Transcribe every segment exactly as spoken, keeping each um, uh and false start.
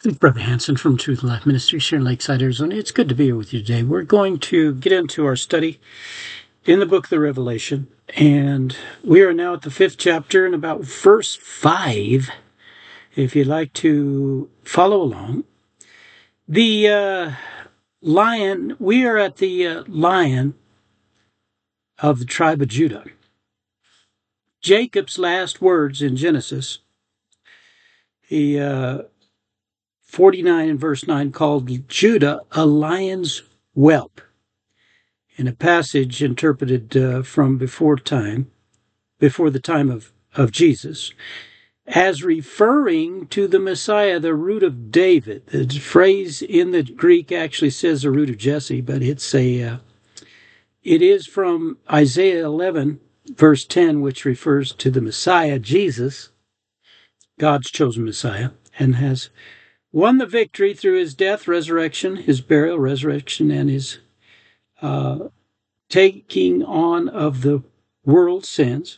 This is Brother Hanson from Truth and Life Ministries here in Lakeside, Arizona. It's good to be here with you today. We're going to get into our study in the book of the Revelation, and we are now at the fifth chapter and about verse five, if you'd like to follow along. The uh, lion, we are at the uh, lion of the tribe of Judah. Jacob's last words in Genesis, he, uh, forty-nine and verse nine, called Judah a lion's whelp. In a passage interpreted uh, from before time, before the time of, of Jesus, as referring to the Messiah, the root of David. The phrase in the Greek actually says the root of Jesse, but it's a, uh, it is from Isaiah eleven, verse ten, which refers to the Messiah, Jesus, God's chosen Messiah, and has won the victory through his death, resurrection, his burial, resurrection, and his uh, taking on of the world's sins.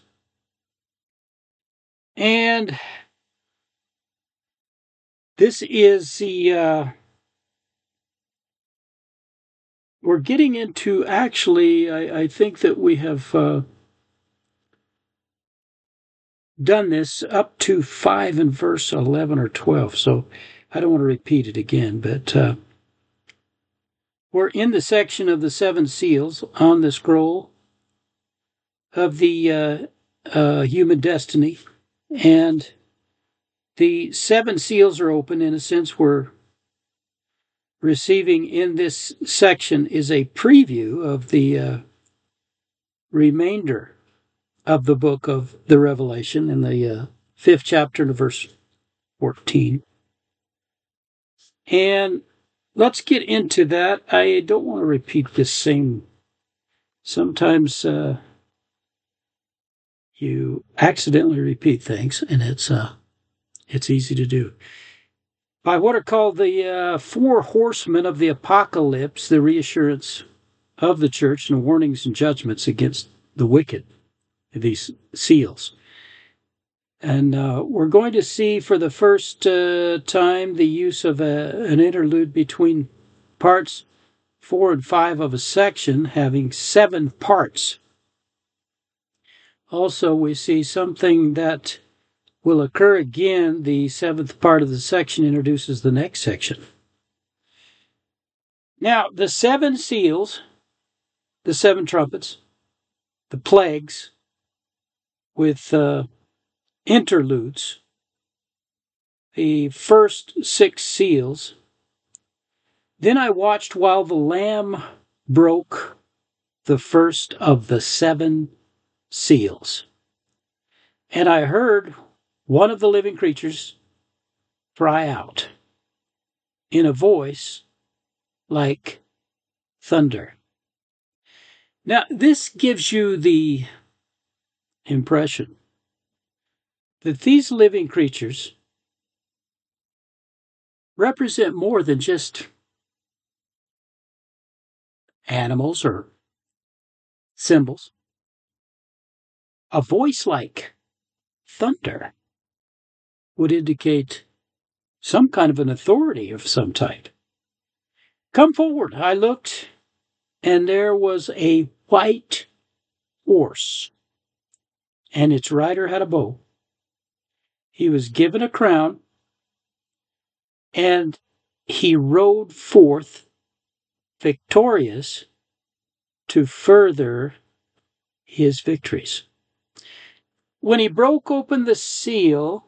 And this is the, uh, we're getting into, actually, I, I think that we have uh, done this up to five and verse eleven or twelve, so I don't want to repeat it again, but uh, we're in the section of the seven seals on the scroll of the uh, uh, human destiny, and the seven seals are open. In a sense, we're receiving in this section is a preview of the uh, remainder of the book of the Revelation in the uh, fifth chapter to verse fourteen. And let's get into that. I don't want to repeat this same. Sometimes uh, you accidentally repeat things, and it's uh, it's easy to do. By what are called the uh, four horsemen of the apocalypse, the reassurance of the church and warnings and judgments against the wicked, these seals. And uh, we're going to see for the first uh, time the use of a, an interlude between parts four and five of a section having seven parts. Also, we see something that will occur again. The seventh part of the section introduces the next section. Now, the seven seals, the seven trumpets, the plagues with uh, interludes, the first six seals. Then I watched while the Lamb broke the first of the seven seals. And I heard one of the living creatures cry out in a voice like thunder. Now, this gives you the impression that these living creatures represent more than just animals or symbols. A voice like thunder would indicate some kind of an authority of some type. Come forward. I looked, and there was a white horse, and its rider had a bow. He was given a crown, and he rode forth victorious to further his victories. When he broke open the seal,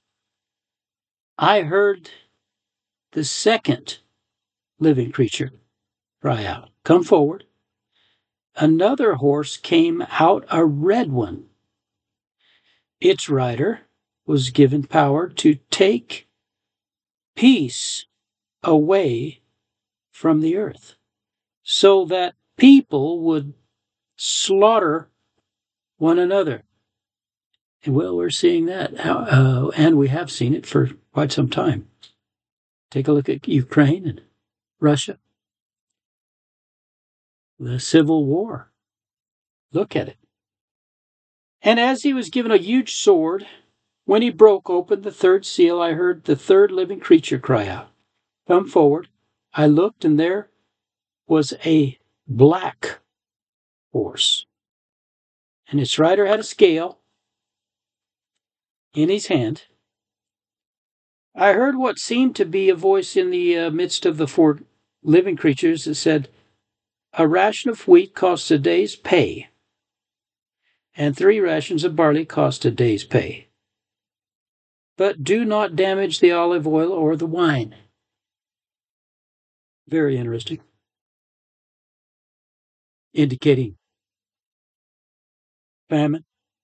I heard the second living creature cry out, "Come forward." Another horse came out, a red one. Its rider was given power to take peace away from the earth, so that people would slaughter one another. And well, we're seeing that, uh, and we have seen it for quite some time. Take a look at Ukraine and Russia. The Civil War. Look at it. And as he was given a huge sword, When he broke open the third seal, I heard the third living creature cry out, "Come forward." I looked, and there was a black horse, and its rider had a scale in his hand. I heard what seemed to be a voice in the uh, midst of the four living creatures that said, "A ration of wheat costs a day's pay, and three rations of barley cost a day's pay. But do not damage the olive oil or the wine." Very interesting. Indicating famine,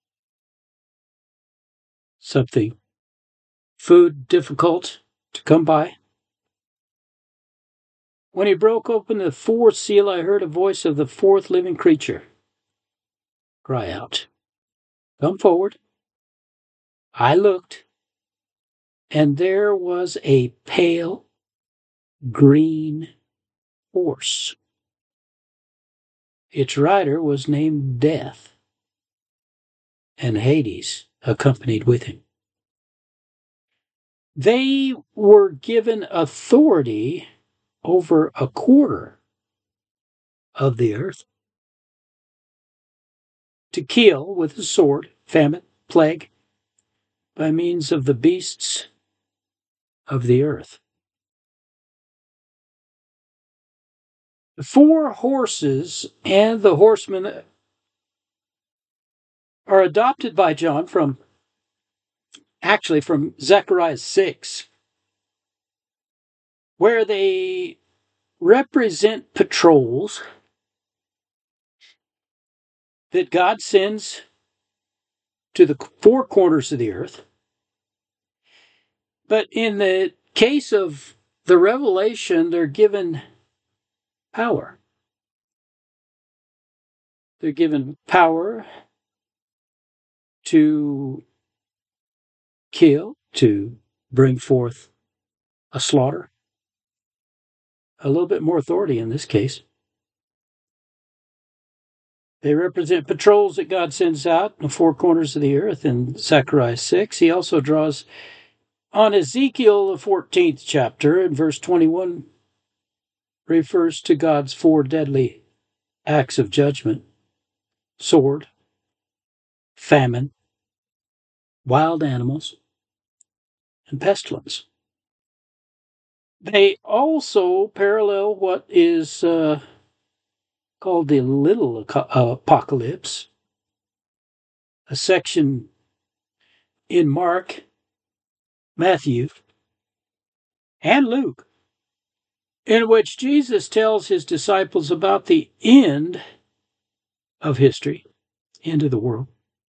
something, food difficult to come by. When he broke open the fourth seal, I heard a voice of the fourth living creature cry out, "Come forward." I looked, and there was a pale green horse. Its rider was named Death, and Hades accompanied with him. They were given authority over a quarter of the earth to kill with the sword, famine, plague, by means of the beasts of the earth. The four horses and the horsemen are adopted by John from, actually from Zechariah six, where they represent patrols that God sends to the four corners of the earth. But in the case of the Revelation, they're given power. They're given power to kill, to bring forth a slaughter. A little bit more authority in this case. They represent patrols that God sends out in the four corners of the earth in Zechariah six. He also draws on Ezekiel, the fourteenth chapter, in verse twenty-one, refers to God's four deadly acts of judgment: sword, famine, wild animals, and pestilence. They also parallel what is uh, called the Little Apocalypse, a section in Mark, Matthew, and Luke, in which Jesus tells his disciples about the end of history, end of the world.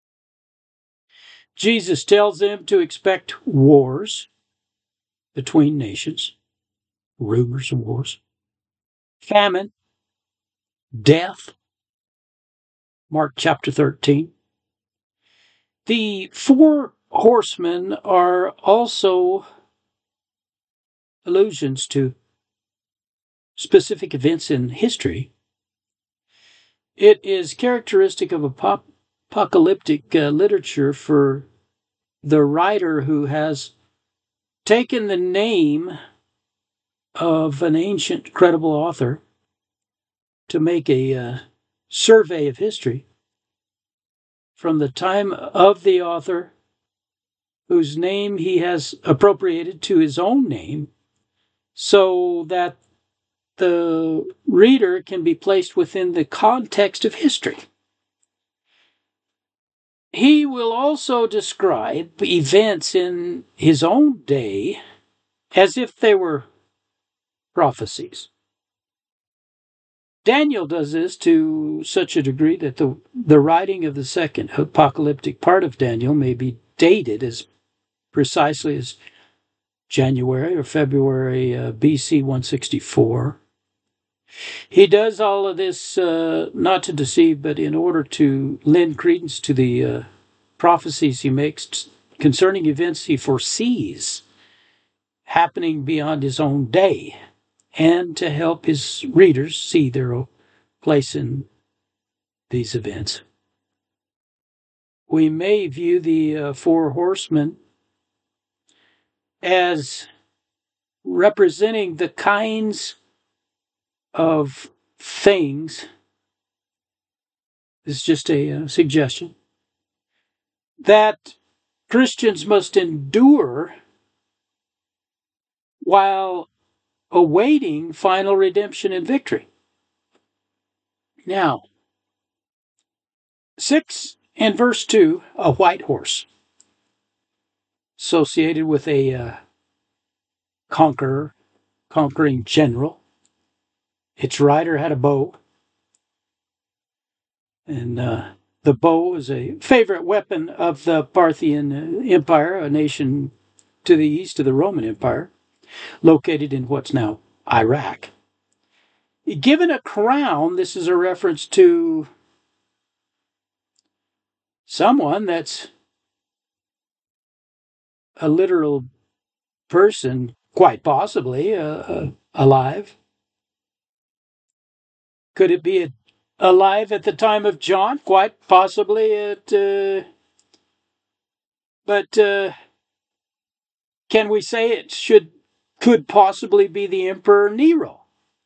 Jesus tells them to expect wars between nations, rumors of wars, famine, death, Mark chapter thirteen. The four horsemen are also allusions to specific events in history. It is characteristic of apocalyptic uh, literature for the writer who has taken the name of an ancient credible author to make a uh, survey of history from the time of the author, whose name he has appropriated to his own name, so that the reader can be placed within the context of history. He will also describe events in his own day as if they were prophecies. Daniel does this to such a degree that the, the writing of the second apocalyptic part of Daniel may be dated as precisely as January or February uh, B C one sixty-four. He does all of this uh, not to deceive, but in order to lend credence to the uh, prophecies he makes concerning events he foresees happening beyond his own day, and to help his readers see their place in these events. We may view the uh, four horsemen as representing the kinds of things, this is just a uh, suggestion, that Christians must endure while awaiting final redemption and victory. Now, six and verse two, a white horse, associated with a uh, conqueror, conquering general. Its rider had a bow, and uh, the bow is a favorite weapon of the Parthian Empire, a nation to the east of the Roman Empire, located in what's now Iraq. Given a crown, this is a reference to someone that's a literal person, quite possibly uh, uh, alive. Could it be a, alive at the time of John? Quite possibly. It, uh, but uh, can we say it should could possibly be the Emperor Nero?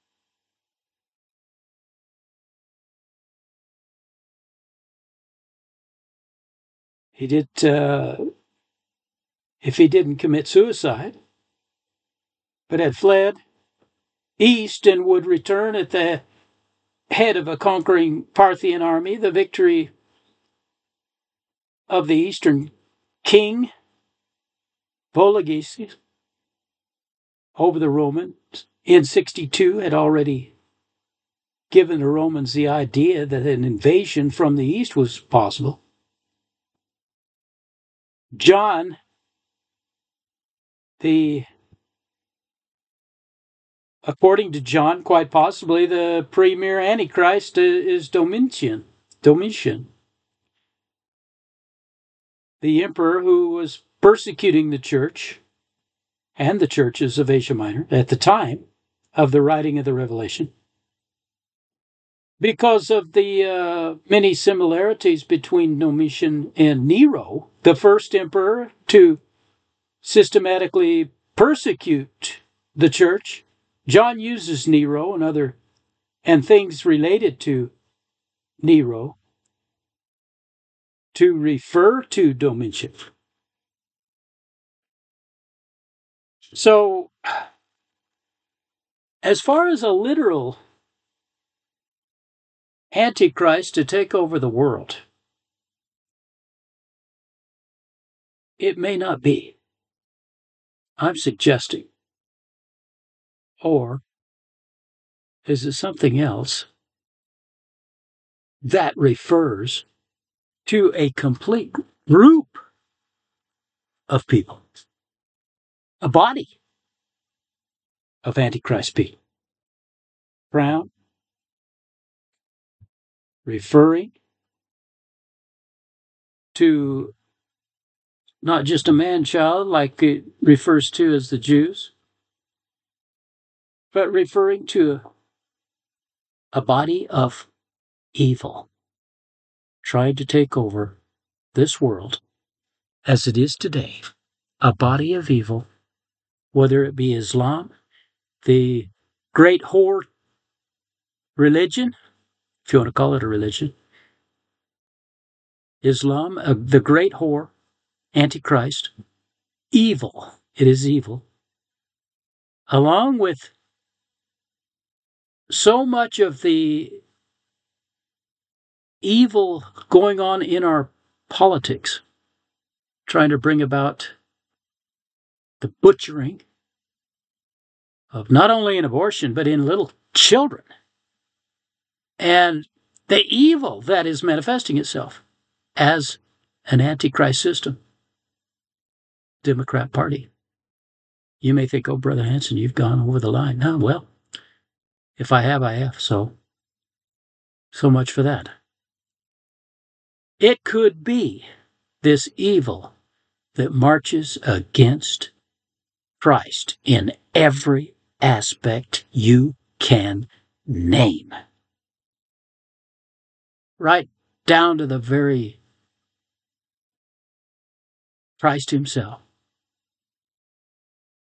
He did. Uh, if he didn't commit suicide, but had fled east and would return at the head of a conquering Parthian army, the victory of the eastern king, Vologeses, over the Romans in sixty-two had already given the Romans the idea that an invasion from the east was possible. John, the according to John, quite possibly the premier Antichrist is Domitian. Domitian, the emperor who was persecuting the church and the churches of Asia Minor at the time of the writing of the Revelation, because of the uh, many similarities between Domitian and Nero, the first emperor to systematically persecute the church. John uses Nero and other and things related to Nero to refer to Domitian. So, as far as a literal Antichrist to take over the world, it may not be. I'm suggesting. Or is it something else that refers to a complete group of people, a body of Antichrist people? Crown, referring to not just a man-child like it refers to as the Jews, but referring to a body of evil trying to take over this world as it is today. A body of evil, whether it be Islam, the great whore religion, if you want to call it a religion, Islam, uh, the great whore, Antichrist, evil, it is evil, along with so much of the evil going on in our politics, trying to bring about the butchering of not only an abortion, but in little children. And the evil that is manifesting itself as an Antichrist system. Democrat Party. You may think, oh, Brother Hanson, you've gone over the line. No, well, if I have, I have. So, so much for that. It could be this evil that marches against Christ in every aspect you can name. Right down to the very Christ himself.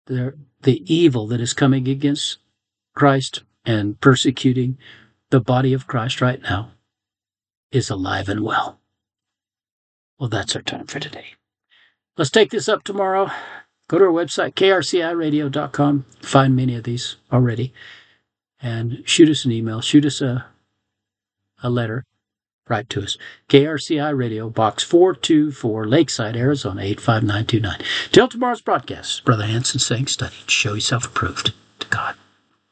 the, the evil that is coming against Christ and persecuting the body of Christ right now is alive and well. Well, that's our time for today. Let's take this up tomorrow. Go to our website, k r c i radio dot com. Find many of these already. And shoot us an email. Shoot us a, a letter. Write to us. K R C I Radio, Box four two four, Lakeside, Arizona, eight five nine two nine. Till tomorrow's broadcast, Brother Hanson saying, study to show yourself approved to God.